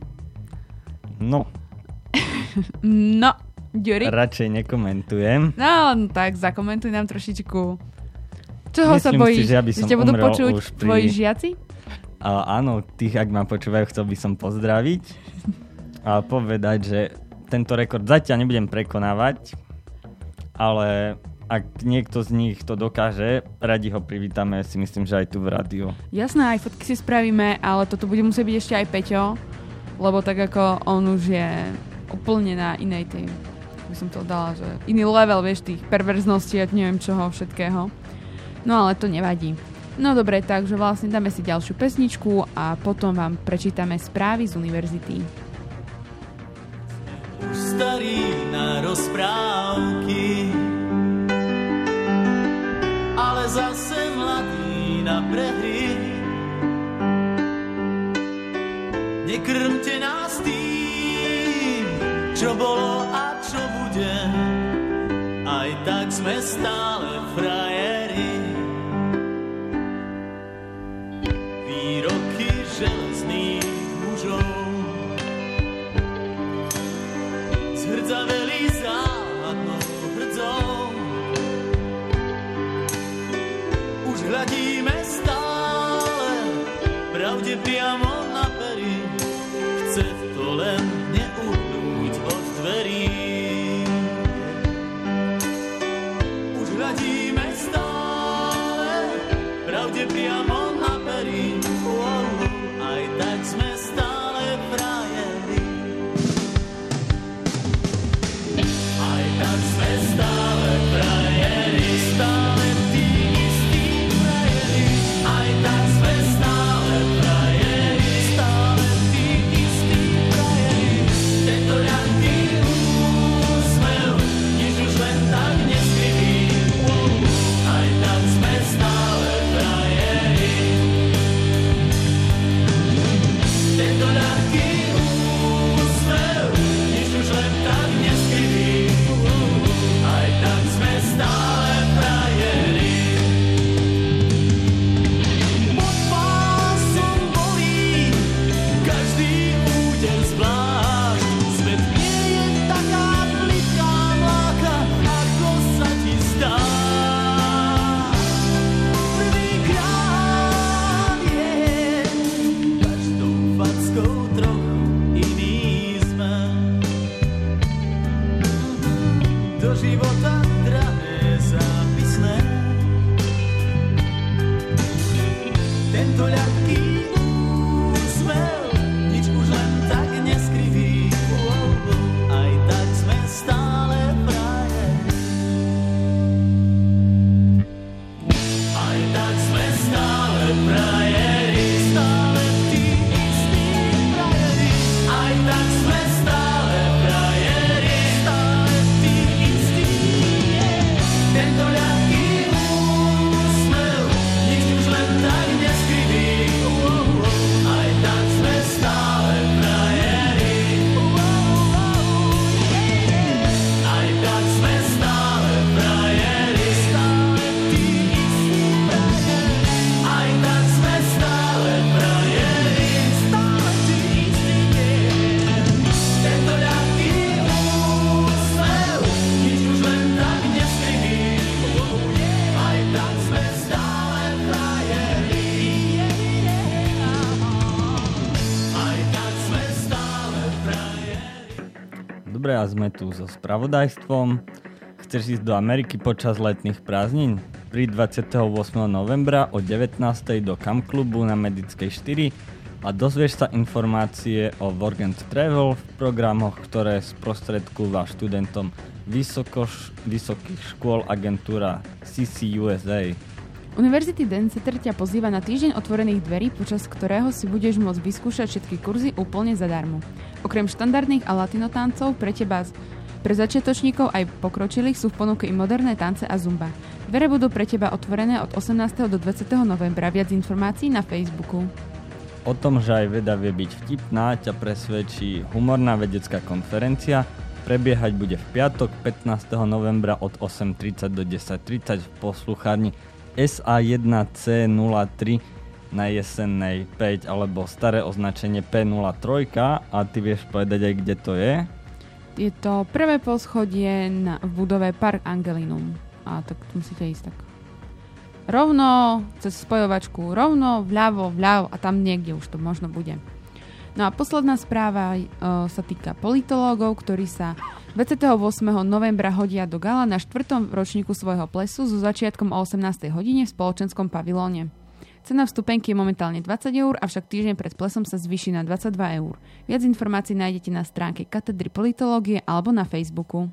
No. No, Ďuri? Radšej nekomentujem. No, tak zakomentuj nám trošičku. Čoho Myslím sa bojíš? Si, že ja by som ťa budú umrel počuť už pri... tvoji žiaci? Áno, tých, ak ma počúvajú, chcel by som pozdraviť a povedať, že tento rekord zatiaľ nebudem prekonávať, ale ak niekto z nich to dokáže, radi ho privítame, si myslím, že aj tu v rádiu. Jasné, aj fotky si spravíme, ale toto bude musieť byť ešte aj Peťo, lebo tak ako on už je úplne na inej tej, by som to dala, že iný level, vieš, tých perverzností a neviem čoho všetkého. No ale to nevadí. No dobre, takže vlastne dáme si ďalšiu pesničku a potom vám prečítame správy z univerzity. Už starý na rozprávky, ale zase mladý na prehry. Nekrmte nás tým, čo bolo a čo bude, aj tak sme stále frajeri. Výroky železných mužov zhrdzaveli záhadnou hrdzou. Už hľadíme stále pravde priamo na pery, chce to len neuhnúť od dverí. Už hľadíme stále pravde priamo na pery, aj tak sme stále frajeri. Aj tak sme stále frajeri, stále tí istí frajeri. Aj tak sme stále frajeri, stále tí istí frajeri. Tento ľahký úsmev, nič už len tak neskryví. Aj tak sme stále frajeri. Tento ľahký úsmev, nič už len tak neskryví. Aj tak sme stále frajeri. Pod pásom bolí každý úder zvlášť. Svet nie je taká plitká mláka, ako sa ti zdá. Prvýkrát je každou fackou trochu iný sme. Do života drahé zápisné. Tento ľahký úsmev, nič už len tak neskriví. Aj tak sme stále Dobre, a sme tu so spravodajstvom. Chceš ísť do Ameriky počas letných prázdnin? Príď 28. novembra o 19. do Camp Clubu na Medickej 4 a dozvieš sa informácie o Work and Travel v programoch, ktoré sprostredkúva študentom vysokých škôl agentúra CCUSA. University Dance Center ťa pozýva na týždeň otvorených dverí, počas ktorého si budeš môcť vyskúšať všetky kurzy úplne zadarmo. Okrem štandardných a latinotancov pre začiatočníkov aj pokročilých sú v ponuke i moderné tance a zumba. Dvere budú pre teba otvorené od 18. do 20. novembra. Viac informácií na Facebooku. O tom, že aj veda vie byť vtipná, ťa presvedčí humorná vedecká konferencia. Prebiehať bude v piatok 15. novembra od 8:30 do 10:30 v posluchárni SA1C03 na Jesennej 5 alebo staré označenie P03. A ty vieš povedať aj, kde to je? Je to prvé poschodie v budove Park Angelinum. A tak musíte ísť tak rovno cez spojovačku, rovno vľavo a tam niekde už to možno bude. No a posledná správa sa týka politológov, ktorí sa 28. novembra hodia do gala na 4. ročníku svojho plesu so začiatkom o 18. hodine v spoločenskom pavilóne. Cena vstupenky je momentálne 20 eur, avšak týždeň pred plesom sa zvýši na 22 eur. Viac informácií nájdete na stránke katedry politológie alebo na Facebooku.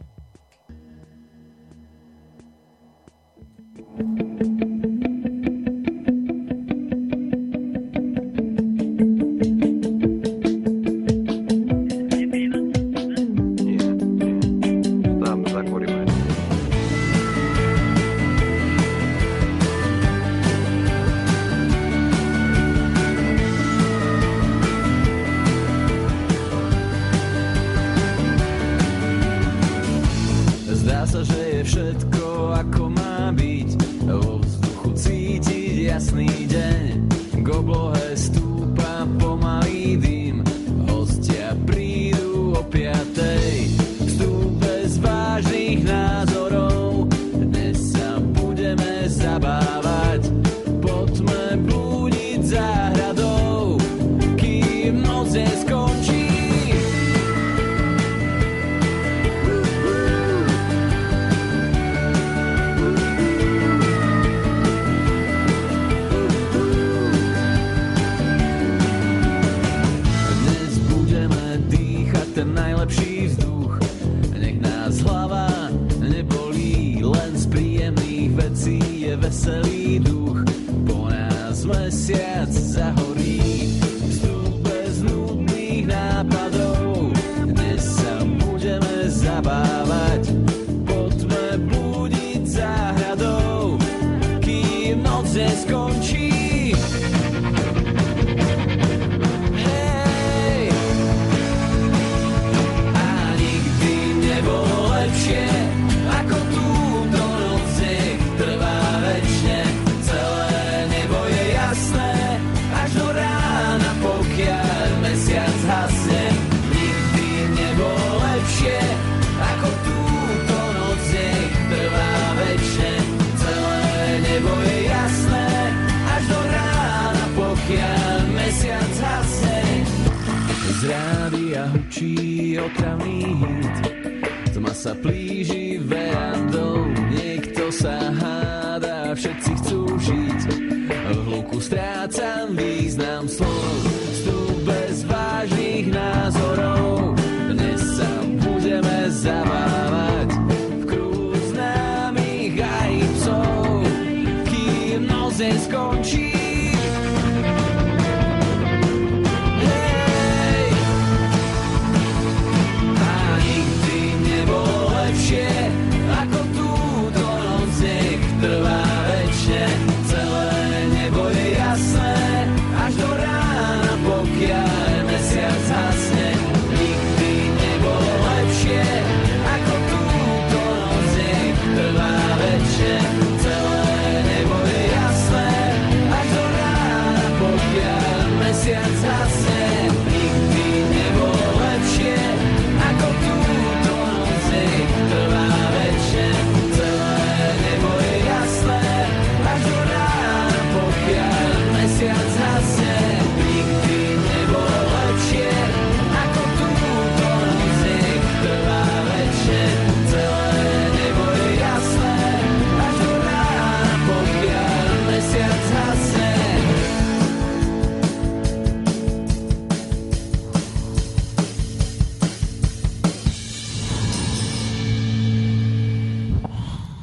Trvá večne, celé nebo je jasné, až do rána.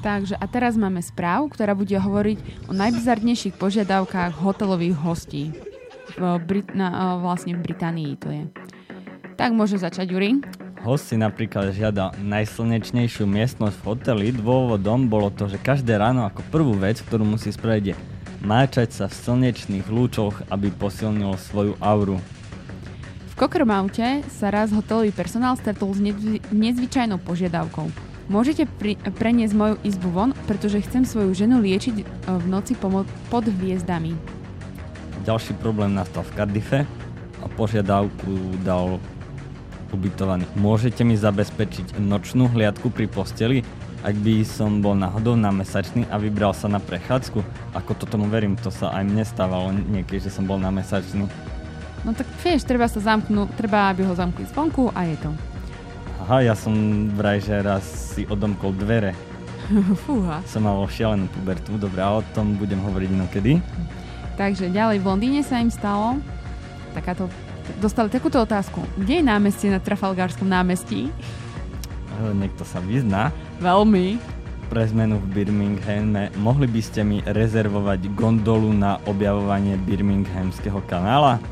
Takže a teraz máme správu, ktorá bude hovoriť o najbizarnejších požiadavkách hotelových hostí. Vlastne v Británii to je. Tak môže začať, Juri. Host si napríklad žiada najslnečnejšiu miestnosť v hoteli. Dôvodom bolo to, že každé ráno ako prvú vec, ktorú musí spraviť, je máčať sa v slnečných lúčoch, aby posilnil svoju auru. V Cockermouthe sa raz hotelový personál stretol s nezvyčajnou požiadavkou. Môžete preniesť moju izbu von, pretože chcem svoju ženu liečiť v noci pod hviezdami. Ďalší problém nastal v Cardiffe a požiadavku dal ubytovaný. Môžete mi zabezpečiť nočnú hliadku pri posteli, ak by som bol náhodou namesačný a vybral sa na prechádzku? Ako to tomu verím, to sa aj mne stávalo niekedy, že som bol namesačný. No tak vieš, treba aby ho zamkli zvonku a je to. Aha, ja som vraj, že raz si odomkol dvere. Fúha. Som mal šialenú pubertu, dobre, a o tom budem hovoriť inokedy. Takže ďalej v Londýne sa im stalo dostali takúto otázku. Kde je námestie na Trafalgarskom námestí? Niekto sa vyzná. Veľmi. Pre zmenu v Birminghame mohli by ste mi rezervovať gondolu na objavovanie Birminghamského kanála?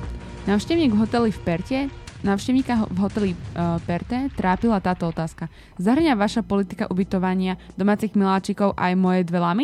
Návštevníka v hoteli Perte trápila táto otázka. Zahrňa vaša politika ubytovania domácich miláčikov aj moje dve lamy?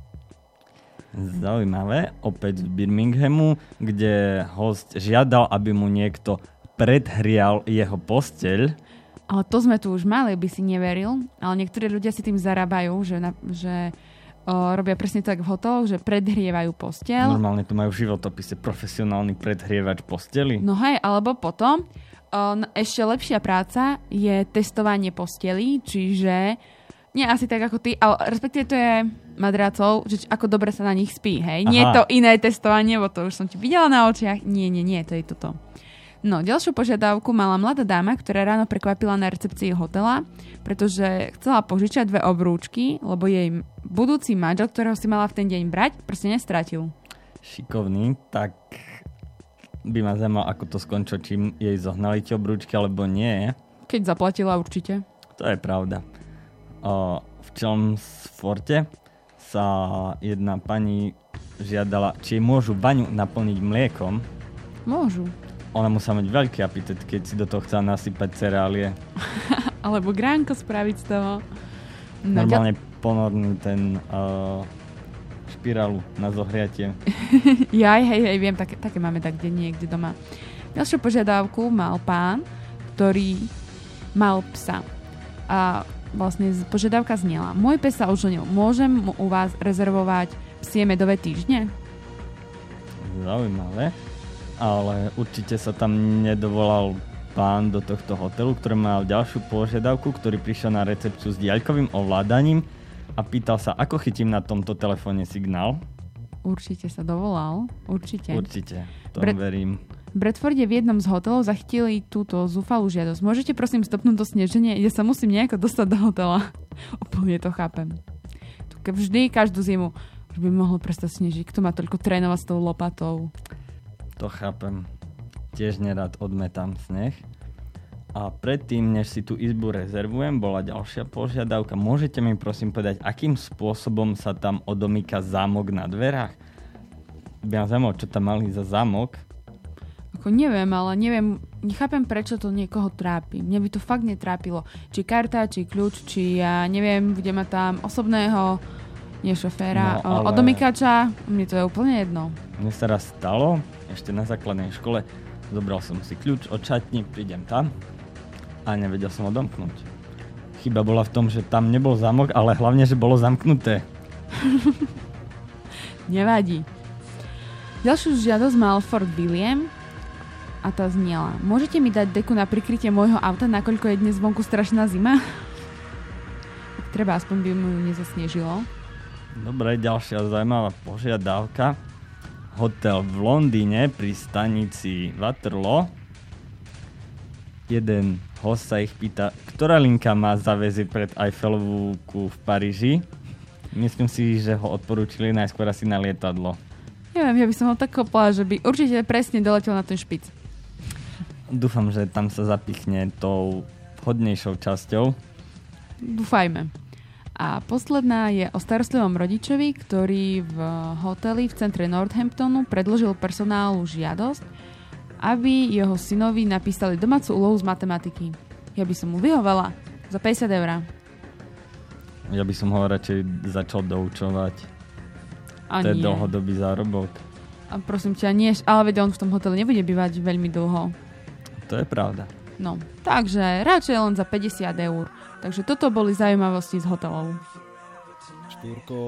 Zaujímavé. Opäť z Birminghamu, kde host žiadal, aby mu niekto predhrial jeho posteľ. Ale to sme tu už mali, by si neveril. Ale niektorí ľudia si tým zarábajú, že robia presne tak v hoteloch, že predhrievajú posteľ. Normálne tu majú v životopise profesionálny predhrievač posteli. No hej, alebo potom ešte lepšia práca je testovanie postelí, čiže nie asi tak ako ty, ale respektíve to je madracov, že ako dobre sa na nich spí, hej. Aha. Nie je to iné testovanie, bo to už som ti videla na očiach. Nie, to je toto. No, ďalšiu požiadavku mala mladá dáma, ktorá ráno prekvapila na recepcii hotela, pretože chcela požičať 2 obrúčky, lebo jej budúci manžel, ktorého si mala v ten deň brať, proste nestratil. Šikovný, tak by ma zaujímalo, ako to skončilo, čím jej zohnali tie obrúčky, alebo nie. Keď zaplatila určite. To je pravda. V Chelmsforte sa jedna pani žiadala, či jej môžu baňu naplniť mliekom. Môžu. Ona musela mať veľký apetit, keď si do toho chcela nasypať cereálie. Alebo gránko spraviť z toho. No, normálne ponorný ten špirálu na zohriatie. Hej, viem, také máme tak niekde doma. Ďalšiu požiadavku mal pán, ktorý mal psa. A vlastne požiadavka znela. Môj pes sa oženil. Môžem mu u vás rezervovať psie medové týždne? Zaujímavé. Ale určite sa tam nedovolal pán do tohto hotelu, ktorý mal ďalšiu požiadavku, ktorý prišiel na recepciu s diaľkovým ovládaním a pýtal sa, ako chytím na tomto telefóne signál. Určite sa dovolal. Určite, to verím. V Bradforde v jednom z hotelov zachytili túto zúfalú žiadosť. Môžete prosím stopnúť to sneženie? Ja sa musím nejako dostať do hotela. Úplne to chápem. Vždy, každú zimu už by mohlo prestať snežiť. Kto má toľko trénovať s tou lopatou? To chápem. Tiež nerad odmetám sneh. A predtým, než si tú izbu rezervujem, bola ďalšia požiadavka. Môžete mi prosím povedať, akým spôsobom sa tam odomýka zámok na dverách? Ja zaujímavé, čo tam mali za zámok. Nechápem, prečo to niekoho trápi. Mne by to fakt netrápilo. Či karta, či kľúč, či ja neviem, kde má tam osobného, nie šoféra, odomykača. Mne to je úplne jedno. Mne sa raz stalo, ešte na základnej škole, zobral som si kľúč od šatni, prídem tam a nevedel som ho domknúť. Chyba bola v tom, že tam nebol zámok, ale hlavne, že bolo zamknuté. Nevadí. Ďalšiu žiadosť mal Fort William a tá znela. Môžete mi dať deku na prikrytie môjho auta, nakoľko je dnes vonku strašná zima? Treba, aspoň by mu nezasnežilo. Dobre, ďalšia zaujímavá požiadavka. Hotel v Londýne pri stanici Waterloo. Jeden host sa ich pýta, ktorá linka má záväzy pred Eiffelovku v Paríži. Myslím si, že ho odporúčili najskôr asi na lietadlo. Neviem, ja by som ho tak kopla, že by určite presne doletel na ten špic. Dúfam, že tam sa zapichne tou vhodnejšou časťou. Dúfajme. A posledná je o starostlivom rodičovi, ktorý v hoteli v centre Northamptonu predložil personálu žiadosť, aby jeho synovi napísali domácu úlohu z matematiky. Ja by som mu vyhovala za 50 €. Ja by som ho radšej začal doučovať. A to je nie. dlhodobý zárobok. A prosím ťa, nie, ale veď on v tom hoteli nebude bývať veľmi dlho. To je pravda. No, takže radšej len za 50 €. Takže toto boli zaujímavosti z hotelov. Štúrko.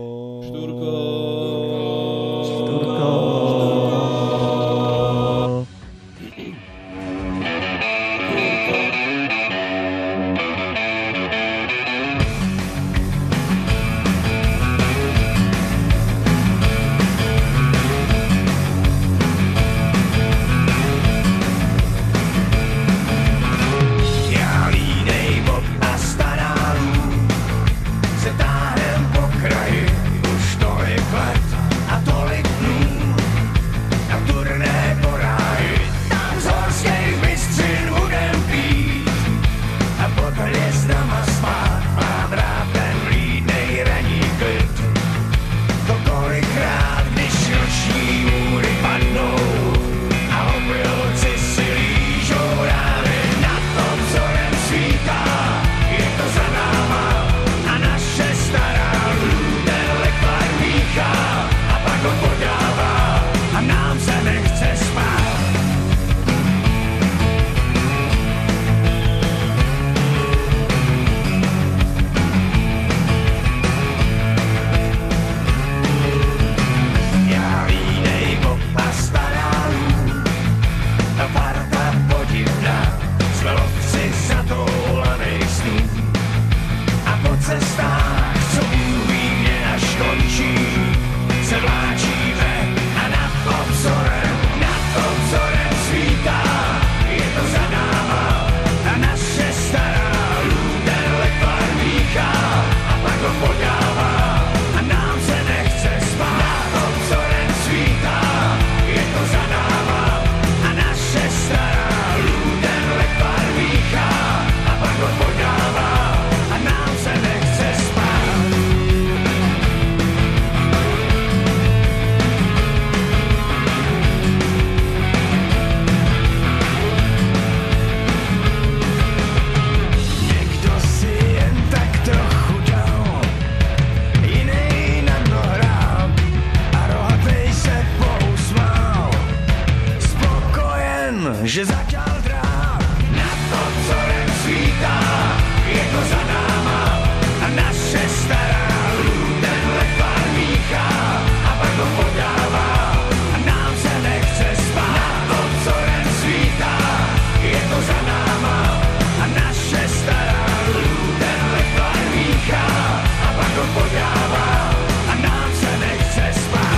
že začal drát nad obzorem svítá, je to za náma a naše stará ten lepár míchá a pak ho podává a nám se nechce spát. Nad obzorem svítá, je to za náma a naše stará ten lepár míchá a pak ho podává a nám se nechce spát.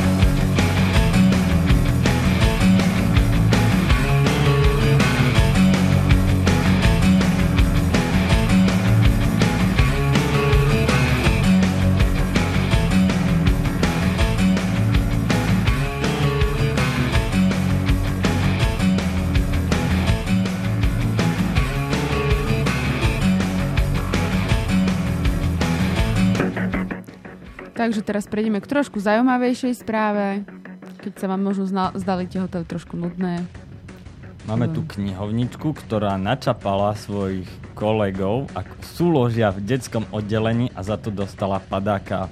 Takže teraz prejdeme k trošku zaujímavejšej správe, keď sa vám možno zdali tie hotely trošku nudné. Máme tu knihovničku, ktorá načapala svojich kolegov, ako súložia v detskom oddelení a za to dostala padáka.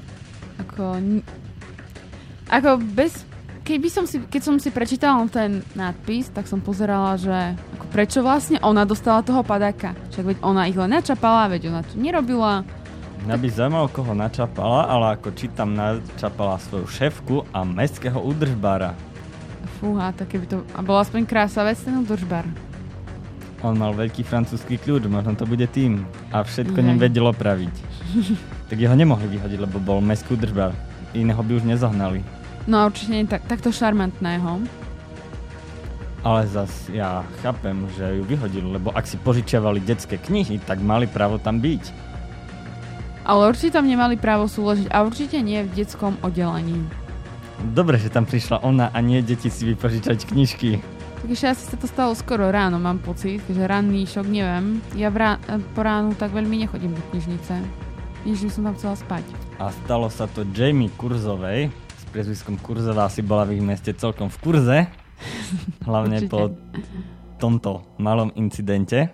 Keď som si prečítala ten nadpis, tak som pozerala, že prečo vlastne ona dostala toho padáka. Však veď ona ich len načapala, veď ona to nerobila. Mňa by zaujímalo, koho načapala, ale ako čítam, načapala svoju šéfku a mestského údržbára. Fúha, tak keby to... A bol aspoň krásavec ten údržbár. On mal veľký francúzsky kľúč, možno to bude tým. A všetko ním vedelo praviť. Tak jeho nemohli vyhodiť, lebo bol mestský údržbár. Iného by už nezohnali. No a určite nie takto šarmantného. Ale zas ja chápem, že ju vyhodili, lebo ak si požičiavali detské knihy, tak mali právo tam byť. Ale určite tam nemali právo súložiť a určite nie v detskom oddelení. Dobre, že tam prišla ona a nie deti si vypožičať knižky. Tak ešte asi sa to stalo skoro ráno, mám pocit, že ranný šok, neviem. Ja po ránu tak veľmi nechodím do knižnice. Ježiš, som tam chcela spať. A stalo sa to Jamie Kurzovej, s priezviskom Kurzová asi bola v ich meste celkom v kurze, hlavne po tomto malom incidente.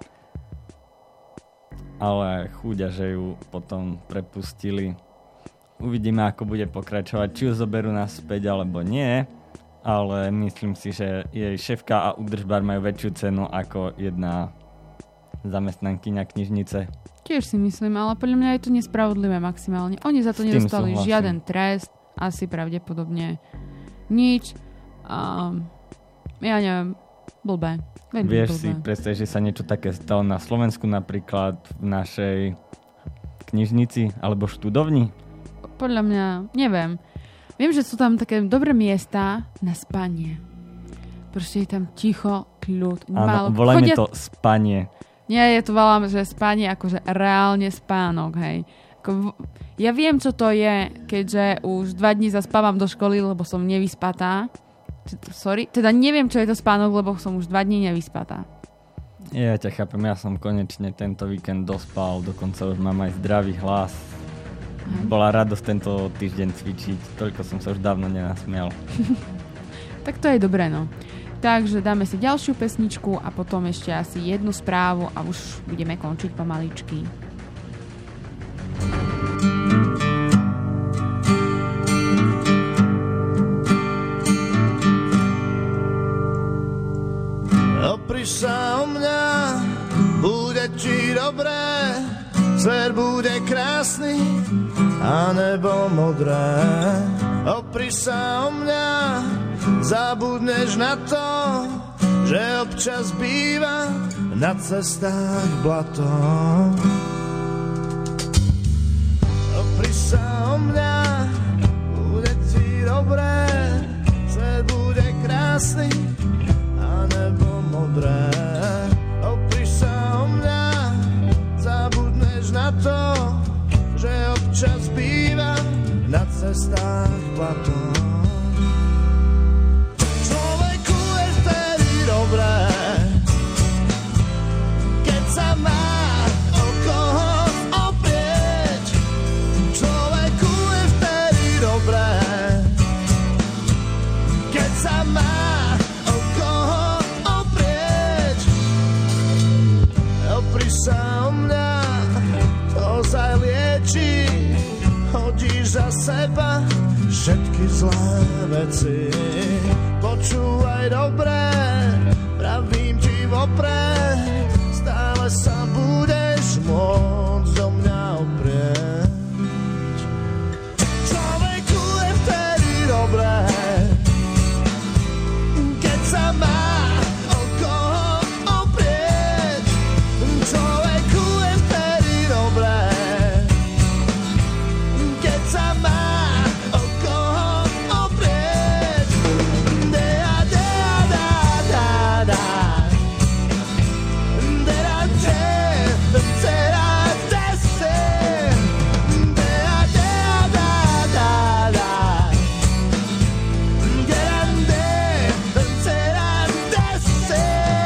Ale chúďa, že ju potom prepustili. Uvidíme, ako bude pokračovať, či ju zoberú naspäť alebo nie, ale myslím si, že jej šéfka a údržbár majú väčšiu cenu ako jedna zamestnankyňa knižnice. Tiež si myslím, ale podľa mňa je to nespravodlivé maximálne. Oni za to nedostali žiaden trest, asi pravdepodobne nič. Ja neviem, blbé. Vieš si predstaviť, že sa niečo také stalo na Slovensku, napríklad v našej knižnici alebo študovni? Podľa mňa, neviem. Viem, že sú tam také dobré miesta na spanie. Proste je tam ticho, kľud. Áno, volajme to spanie. Nie, je to voláme, že spanie akože reálne spánok, hej. Ja viem, čo to je, keďže už 2 dní zaspávam do školy, lebo som nevyspatá. Teda neviem, čo je to spánok, lebo som už 2 dní nevyspatá. Ja ťa chápem, ja som konečne tento víkend dospal, dokonca už mám aj zdravý hlas. Bola radosť tento týždeň cvičiť, toľko som sa už dávno nenasmial. Tak to je dobré, no. Takže dáme si ďalšiu pesničku a potom ešte asi jednu správu a už budeme končiť pomaličky. Opri sa o mňa, bude ti dobré, svet bude krásny a nebo modré. Opri sa o mňa, zabudneš na to, že občas býva na cestách blato. Opri sa o mňa, bude ti dobré, svet bude krásny a nebo modré. Opri sa o mňa, zabudneš na to, že občas býva na cestách blato. Človeku je vtedy dobré, keď sa má o koho oprieť. Človeku je vtedy dobré, keď sa má o koho oprieť. Opri sa o mňa, to sa lieči, hodíš za seba všetky zlé veci. Počúvaj dobre, pravím ti vopred, stále sa budeš môcť do mňa oprieť. Človeku je vtedy dobré, keď sa má o koho oprieť. Človeku je vtedy dobré, keď sa má o koho oprieť. Dea, dea, da, da, da. Dea, de, dera, dese. Dea, dea, da, da, da. Grande, dera, dese.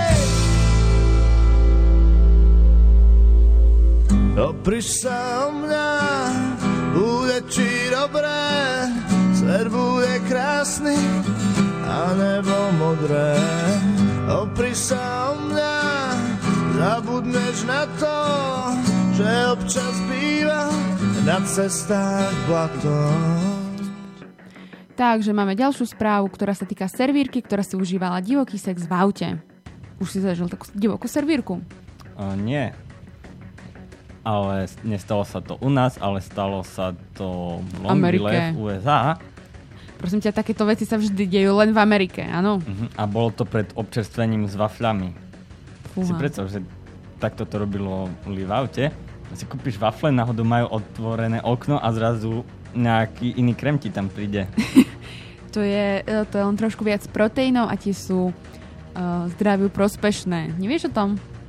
Opri sa o mňa, bude ti dobré, svet bude krásny a nebo modré. Opri sa o mňa, zabudneš na to, že občas býva na cestách blato. Takže máme ďalšiu správu, ktorá sa týka servírky, ktorá si užívala divoký sex v aute. Už si zažil takú divokú servírku? Nie. Ale nestalo sa to u nás, ale stalo sa to v Longville v USA. Prosím ťa, takéto veci sa vždy dejú len v Amerike, áno? A bolo to pred občerstvením s wafľami. Si predstav, že takto to robilo v aute. Si kúpiš wafle, náhodou majú otvorené okno a zrazu nejaký iný krém ti tam príde. To je len trošku viac proteínov a tie sú zdraviu prospešné. Nevieš o tom?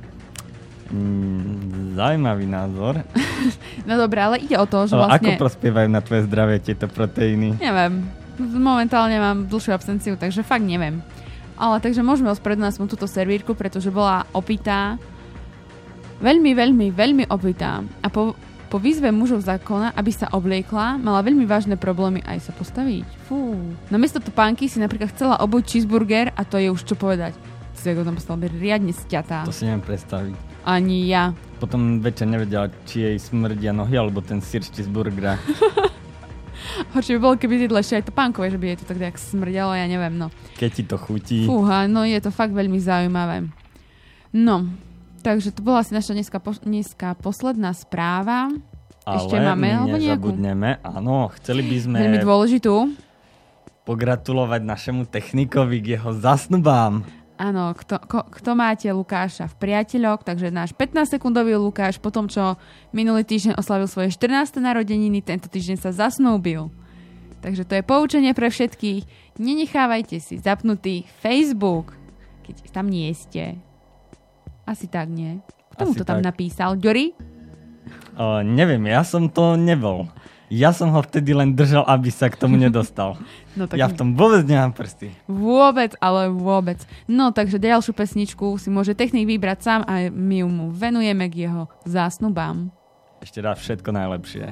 Zaujímavý názor. No dobré, ale ide o to, že vlastne... Ako prospievajú na tvoje zdravie tieto proteíny? Neviem. Momentálne mám dlhšiu absenciu, takže fakt neviem. Ale takže môžeme ospravedlniť aspoň túto servírku, pretože bola opitá. Veľmi, veľmi, veľmi opitá. A Po výzve mužov zákona, aby sa obliekla, mala veľmi vážne problémy aj sa postaviť. Fú. Namiesto topánky si napríklad chcela obuť cheeseburger a to je už čo povedať. Si ako tam postala byť riadne sťatá. To si neviem predstaviť. Ani ja. Potom večer nevedela, či jej smrdia nohy, alebo ten sír z cheeseburgera. Horšie by bolo, keby jedla ešte aj topánkové, že by jej to tak nejak smrdialo, ja neviem, no. Keď ti to chutí. Fúha, no je to fakt veľmi zaujímavé. No, takže to bola asi naša dneska posledná správa. Ale ešte máme, alebo nejakú? nezabudneme, áno, chceli by sme Veľmi dôležitú. pogratulovať našemu technikovi k jeho zasnubám. Áno, kto máte Lukáša v priateľoch, takže náš 15-sekundový Lukáš po tom, čo minulý týždeň oslavil svoje 14. narodeniny, tento týždeň sa zasnúbil. Takže to je poučenie pre všetkých. Nenechávajte si zapnutý Facebook, keď tam nie ste. Asi tak, nie? Kto mu to tam napísal? Ďori? Neviem, ja som to nebol. Ja som ho vtedy len držal, aby sa k tomu nedostal. No, tak ja v tom vôbec nemám prsty. Vôbec, ale vôbec. No, takže ďalšiu pesničku si môže technik vybrať sám a my mu venujeme k jeho zásnubám. Ešte raz všetko najlepšie.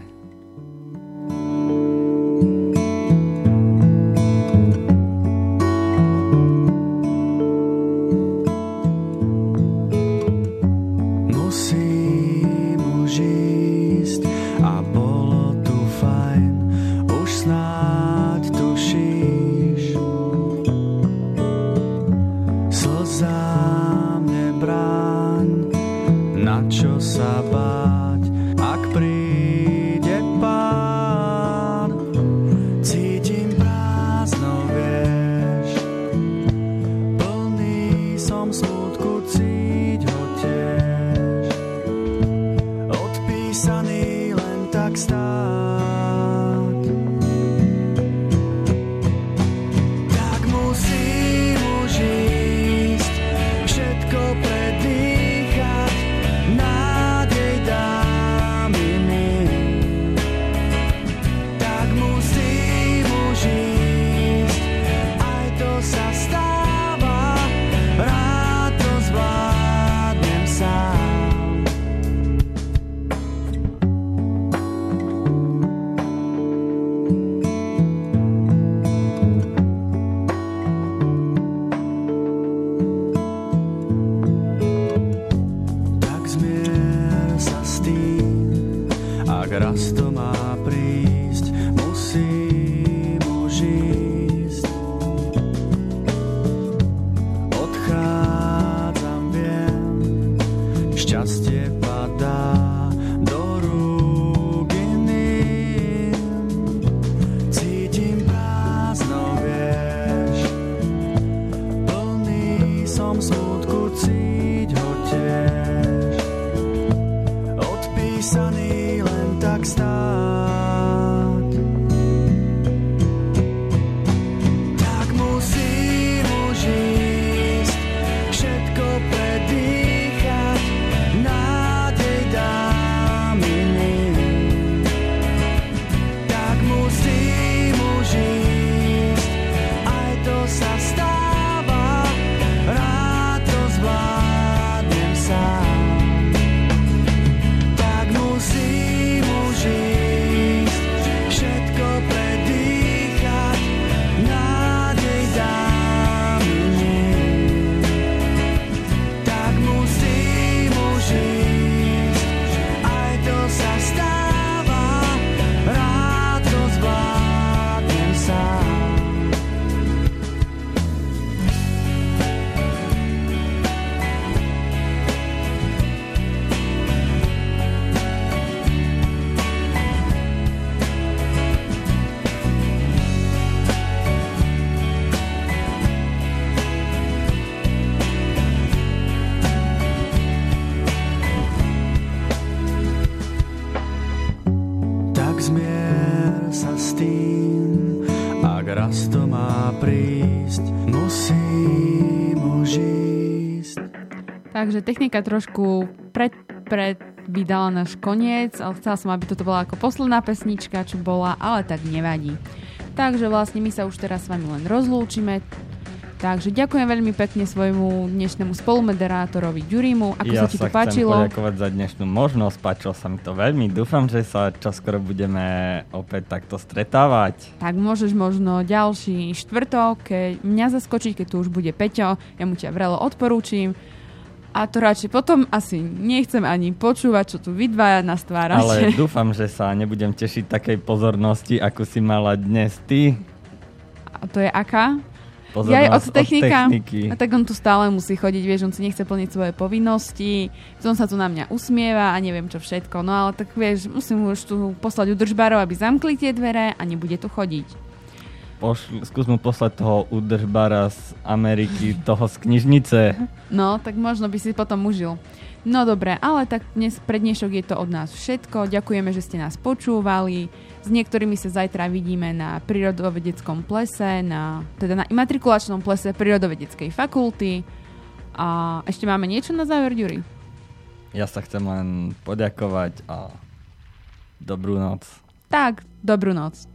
Takže technika trošku predvídala náš koniec, ale chcela som, aby toto bola ako posledná pesnička, čo bola, ale tak nevadí. Takže vlastne my sa už teraz s vami len rozlúčime. Takže ďakujem veľmi pekne svojmu dnešnému spolumoderátorovi Ďurimu. Ako Ja sa ti to sa chcem páčilo? poďakovať za dnešnú možnosť, páčilo sa mi to veľmi. Dúfam, že sa čoskoro budeme opäť takto stretávať. Tak môžeš možno ďalší štvrtok, keď mňa zaskočiť, keď tu už bude Peťo. Ja mu ťa vrelo odporúčim. A to radšej potom asi nechcem ani počúvať, čo tu vy dvaja nás tvárate. Ale dúfam, že sa nebudem tešiť takej pozornosti, akú si mala dnes ty. A to je aká? Pozornosť Ja od techniky. A od tak on tu stále musí chodiť, vieš, on si nechce plniť svoje povinnosti, on sa tu na mňa usmieva a neviem čo všetko. No ale tak vieš, musím už tu poslať udržbárov, aby zamkli tie dvere a nebude tu chodiť. Skús mu poslať toho udržbára z Ameriky, toho z knižnice. No, tak možno by si potom užil. No dobre, ale tak dnes, pre dnešok je to od nás všetko. Ďakujeme, že ste nás počúvali. S niektorými sa zajtra vidíme na prírodovedeckom plese, teda na imatrikulačnom plese Prírodovedeckej fakulty. A ešte máme niečo na záver, Ďuri? Ja sa chcem len poďakovať a dobrú noc. Tak, dobrú noc.